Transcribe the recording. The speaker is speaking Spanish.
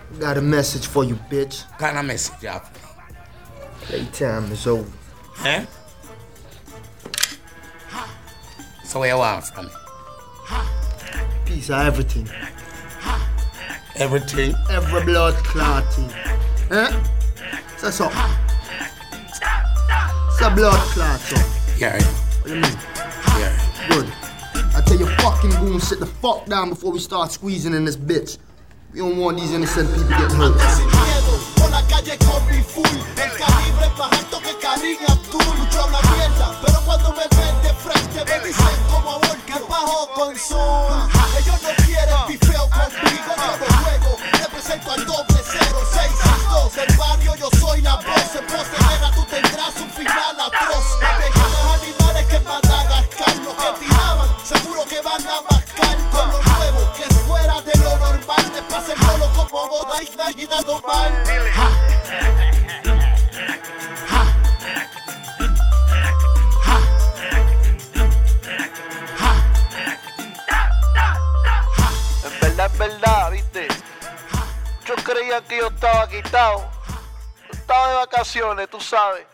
Got a message for you, bitch. What kind of message, y'all? Playtime is over. Huh? So what you want from me? Piece of everything. Everything? Every blood clotting. Huh? So. It's a blood clot, so. Yeah. What do you mean? Yeah. Good. I tell you fucking goon, sit the fuck down before we start squeezing in this bitch. We don't want these innocent people getting hurt. Por la calle con mi full, el calibre es más alto que Karim Abdul. Mucho habla mierda, pero cuando me ven de frente me dicen como amor que bajo con Zoom. Ellos no quieren pifeo conmigo, yo no juego. Represento al 00662. Del barrio yo soy la voz. En pos de guerra tú tendrás un final atroz. Pequeños animales que en Madagascar lo que tiraban, seguro que van a mascar con lo nuevo que es fuera de lo normal. Te pasen solo como boda y dando mal. Es verdad, viste. Yo creía que yo estaba quitado. Estaba de vacaciones, tú sabes.